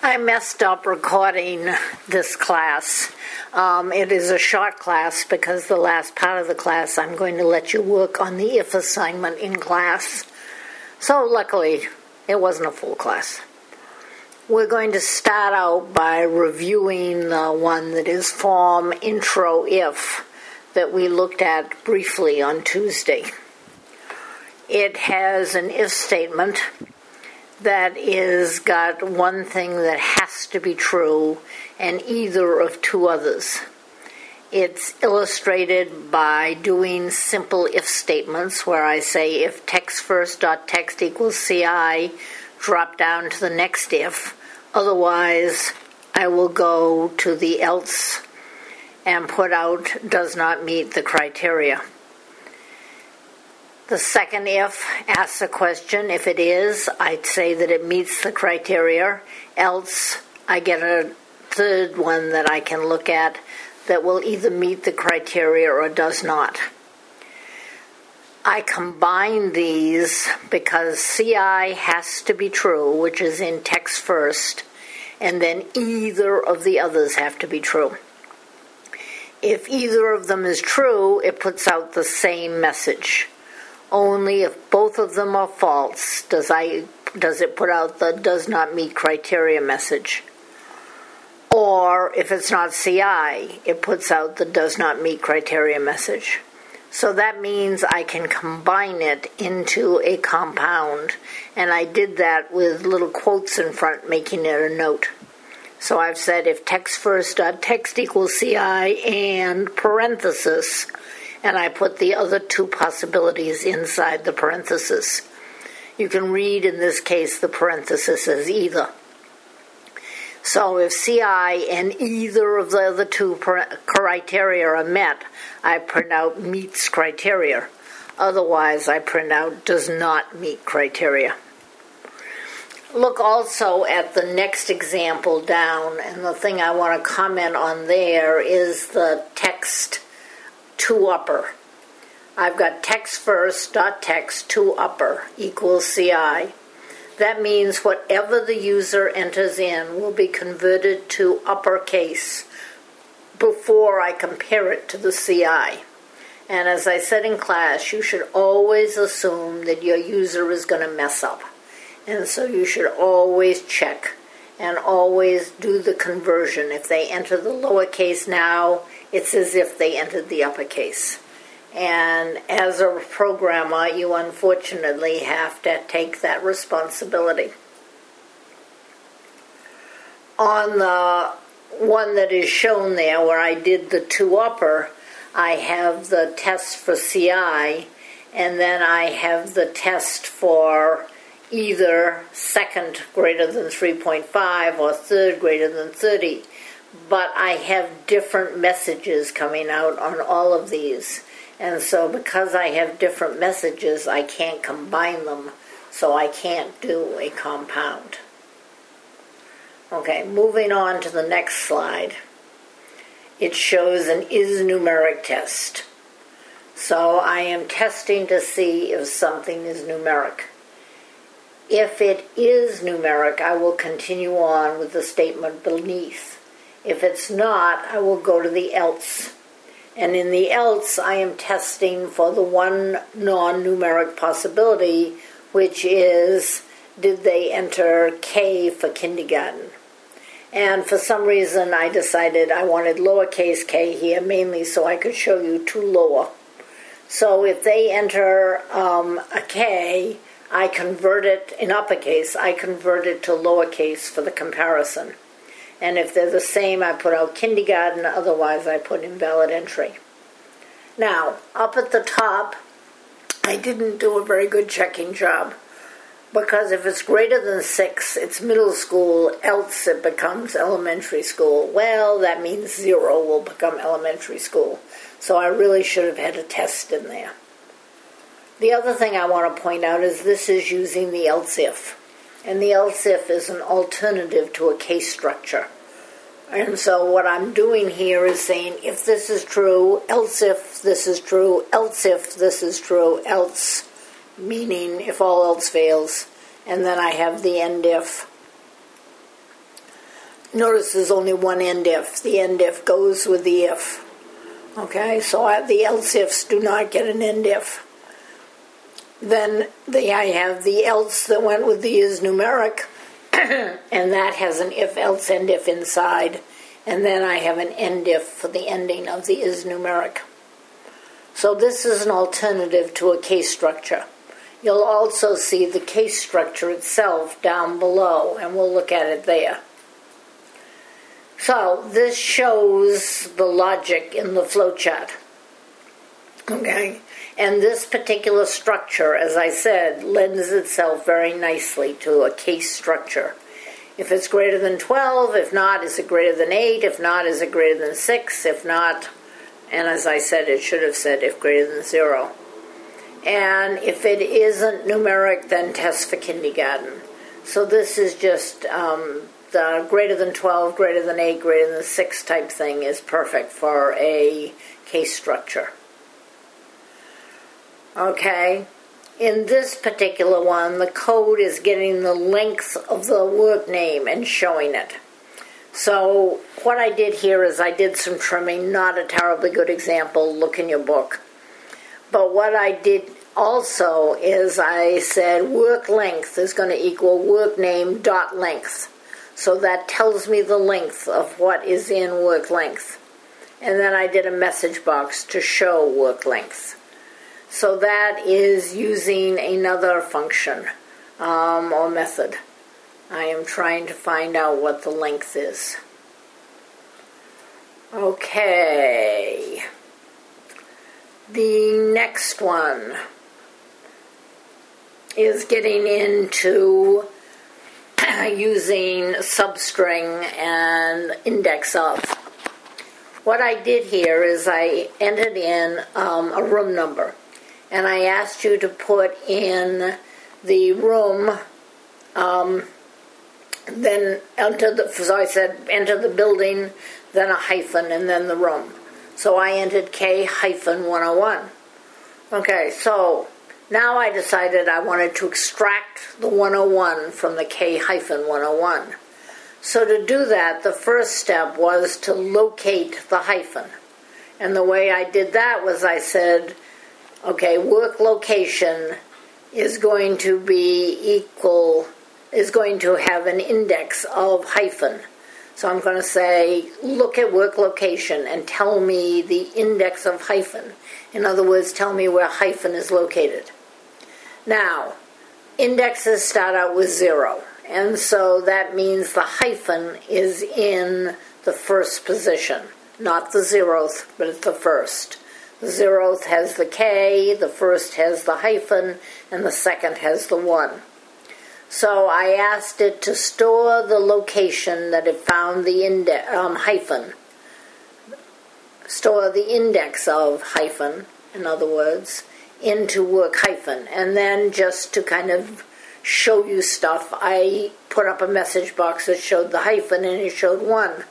I messed up recording this class. It is a short class because the last part of the class I'm going to let you work on the if assignment in class. So luckily, it wasn't a full class. We're going to start out by reviewing the one that is form intro if that we looked at briefly on Tuesday. It has an if statement that is got one thing that has to be true and either of two others. It's illustrated by doing simple if statements where I say if text first dot text equals CI, drop down to the next if. Otherwise, I will go to the else and put out does not meet the criteria. The second if asks a question. If it is, I'd say that it meets the criteria. Else, I get a third one that I can look at that will either meet the criteria or does not. I combine these because CI has to be true, which is in text first, and then either of the others have to be true. If either of them is true, it puts out the same message. Only if both of them are false does it put out the does not meet criteria message. Or if it's not CI, it puts out the does not meet criteria message. So that means I can combine it into a compound, and I did that with little quotes in front, making it a note. So I've said if text first dot text equals CI and parenthesis, and I put the other two possibilities inside the parenthesis. You can read, in this case, the parenthesis as either. So if CI and either of the other two criteria are met, I print out meets criteria. Otherwise, I print out does not meet criteria. Look also at the next example down, and the thing I want to comment on there is the text to upper. I've got text first dot text to upper equals CI. That means whatever the user enters in will be converted to uppercase before I compare it to the CI. And as I said in class, you should always assume that your user is going to mess up. And so you should always check and always do the conversion. If they enter the lowercase now, it's as if they entered the uppercase. And as a programmer, you unfortunately have to take that responsibility. On the one that is shown there, where I did the to upper, I have the test for CI, and then I have the test for either second greater than 3.5 or third greater than 30. But I have different messages coming out on all of these. And so because I have different messages, I can't combine them, so I can't do a compound. Okay, moving on to the next slide. It shows an is numeric test. So I am testing to see if something is numeric. If it is numeric, I will continue on with the statement beneath. If it's not, I will go to the else. And in the else, I am testing for the one non-numeric possibility, which is, did they enter K for kindergarten? And for some reason, I decided I wanted lowercase k here, mainly so I could show you two lower. So if they enter a K, I convert it in uppercase. I convert it to lowercase for the comparison. And if they're the same, I put out kindergarten, otherwise I put invalid entry. Now, up at the top, I didn't do a very good checking job, because if it's greater than 6, it's middle school, else it becomes elementary school. Well, that means 0 will become elementary school. So I really should have had a test in there. The other thing I want to point out is this is using the else if. And the else if is an alternative to a case structure. And so what I'm doing here is saying if this is true, else if this is true, else if this is true, else, meaning if all else fails. And then I have the end if. Notice there's only one end if. The end if goes with the if. Okay, so the else ifs do not get an end if. Then I have the else that went with the is numeric, and that has an if, else, end if inside. And then I have an end if for the ending of the is numeric. So this is an alternative to a case structure. You'll also see the case structure itself down below, and we'll look at it there. So this shows the logic in the flowchart. Okay? And this particular structure, as I said, lends itself very nicely to a case structure. If it's greater than 12, if not, is it greater than 8? If not, is it greater than 6? If not, and as I said, it should have said if greater than 0. And if it isn't numeric, then test for kindergarten. So this is just the greater than 12, greater than 8, greater than 6 type thing is perfect for a case structure. Okay, in this particular one, the code is getting the length of the work name and showing it. So what I did here is I did some trimming, not a terribly good example, look in your book. But what I did also is I said work length is going to equal work name dot length. So that tells me the length of what is in work length. And then I did a message box to show work length. So that is using another function or method. I am trying to find out what the length is. Okay. The next one is getting into using substring and index of. What I did here is I entered in a room number. And I asked you to put in the room, then so I said enter the building, then a hyphen, and then the room. So I entered K-101. Okay, so now I decided I wanted to extract the 101 from the K-101. So to do that, the first step was to locate the hyphen. And the way I did that was I said, okay, work location is going to have an index of hyphen. So I'm going to say, look at work location and tell me the index of hyphen. In other words, tell me where hyphen is located. Now, indexes start out with 0. And so that means the hyphen is in the first position. Not the 0th, but it's the first. The 0th has the K, the first has the hyphen, and the second has the 1. So I asked it to store the location that it found the hyphen. Store the index of hyphen, in other words, into work hyphen. And then just to kind of show you stuff, I put up a message box that showed the hyphen and it showed 1.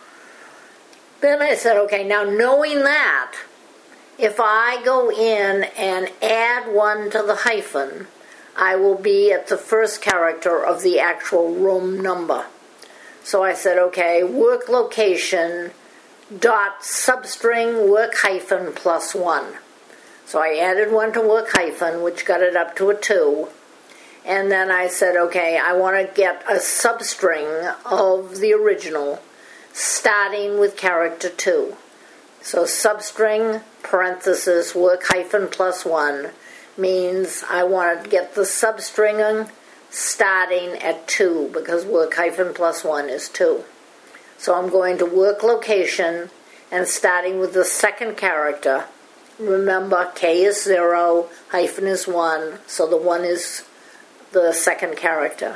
Then I said, okay, now knowing that, if I go in and add 1 to the hyphen, I will be at the first character of the actual room number. So I said, okay, work location dot substring work hyphen plus 1. So I added 1 to work hyphen, which got it up to a 2. And then I said, okay, I want to get a substring of the original starting with character 2. So substring parenthesis work hyphen plus 1 means I want to get the substring starting at 2 because work hyphen plus 1 is 2. So I'm going to work location and starting with the second character. Remember, K is 0, hyphen is 1, so the 1 is the second character.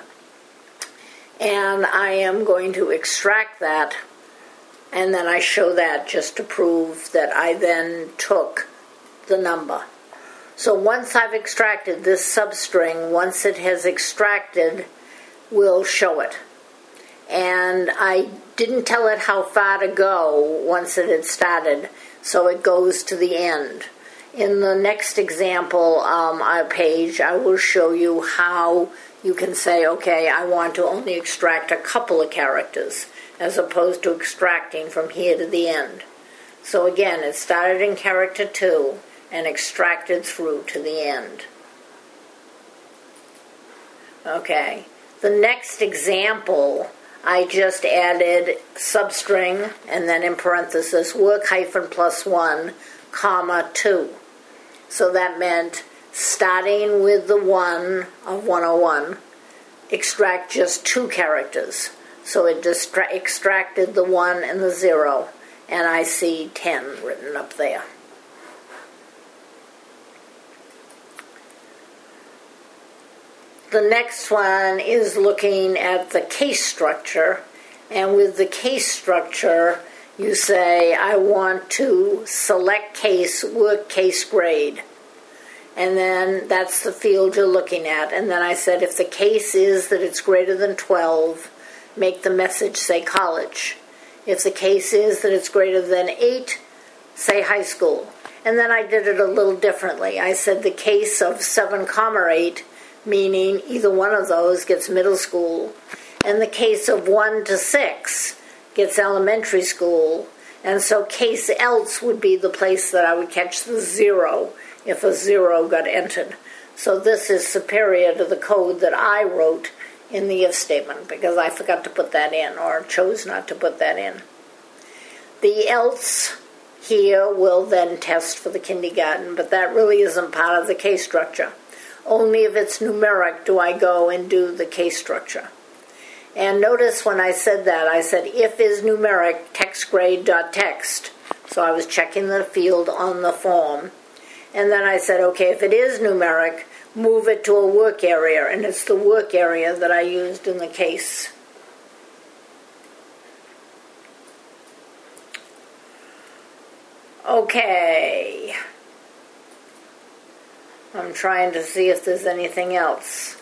And I am going to extract that, and then I show that just to prove that I then took the number. So once I've extracted this substring, once it has extracted, we'll show it. And I didn't tell it how far to go once it had started, so it goes to the end. In the next example page, I will show you how you can say, okay, I want to only extract a couple of characters. as opposed to extracting from here to the end. So again, it started in character 2 and extracted through to the end. Okay, the next example, I just added substring and then in parenthesis work hyphen plus 1, comma 2. So that meant starting with the 1 of 101, extract just 2 characters. So it extracted the 1 and the 0, and I see 10 written up there. The next one is looking at the case structure, and with the case structure, you say, I want to select case, work case grade. And then that's the field you're looking at. And then I said, if the case is that it's greater than 12, make the message say college. If the case is that it's greater than 8, say high school. And then I did it a little differently. I said the case of 7, 8, meaning either one of those gets middle school, and the case of 1 to 6 gets elementary school, and so case else would be the place that I would catch the 0 if a 0 got entered. So this is superior to the code that I wrote in the if statement, because I forgot to put that in, or chose not to put that in. The else here will then test for the kindergarten, but that really isn't part of the case structure. Only if it's numeric do I go and do the case structure. And notice when I said that, I said if is numeric, text grade.text. So I was checking the field on the form. And then I said, okay, if it is numeric, move it to a work area. And it's the work area that I used in the case. Okay. I'm trying to see if there's anything else.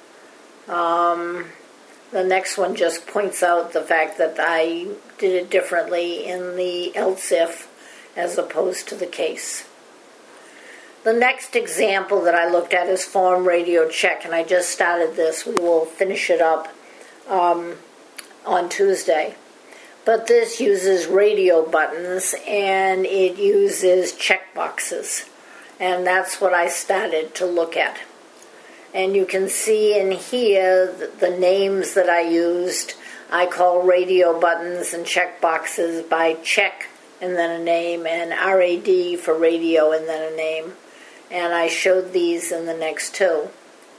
The next one just points out the fact that I did it differently in the else if as opposed to the case. The next example that I looked at is form radio check, and I just started this. We will finish it up on Tuesday. But this uses radio buttons and it uses check boxes. And that's what I started to look at. And you can see in here the names that I used. I call radio buttons and check boxes by check and then a name, and RAD for radio and then a name. And I showed these in the next two.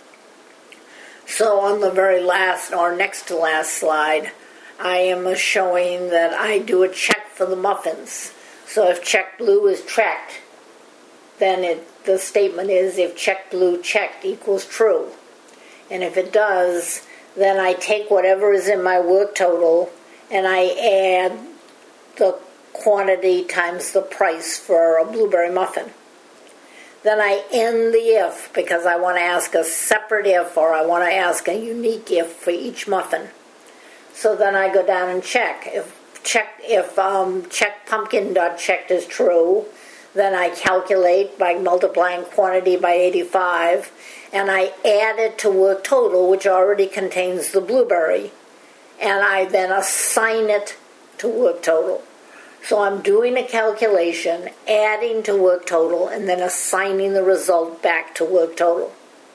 So on the very last, or next to last slide, I am showing that I do a check for the muffins. So if check blue is checked, then the statement is if check blue checked equals true. And if it does, then I take whatever is in my work total and I add the quantity times the price for a blueberry muffin. Then I end the if because I want to ask a separate if, or I want to ask a unique if for each muffin. So then I go down and check. If check pumpkin.checked is true, then I calculate by multiplying quantity by 85, and I add it to work total, which already contains the blueberry, and I then assign it to work total. So I'm doing a calculation, adding to work total, and then assigning the result back to work total.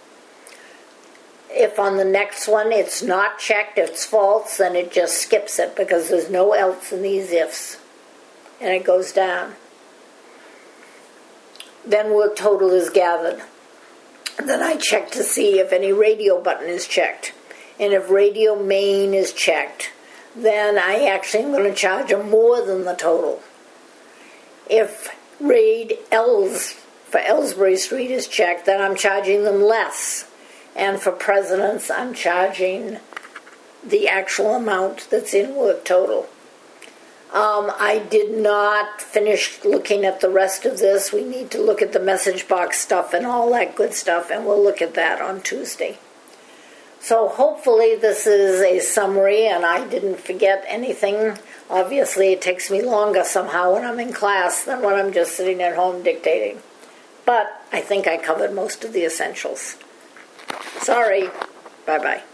If on the next one it's not checked, it's false, then it just skips it because there's no else in these ifs, and it goes down. Then work total is gathered. Then I check to see if any radio button is checked. And if radio main is checked, then I actually am going to charge them more than the total. If RAID Els for Ellsbury Street is checked, then I'm charging them less. And for Presidents, I'm charging the actual amount that's in work total. I did not finish looking at the rest of this. We need to look at the message box stuff and all that good stuff, and we'll look at that on Tuesday. So hopefully this is a summary and I didn't forget anything. Obviously it takes me longer somehow when I'm in class than when I'm just sitting at home dictating. But I think I covered most of the essentials. Sorry. Bye-bye.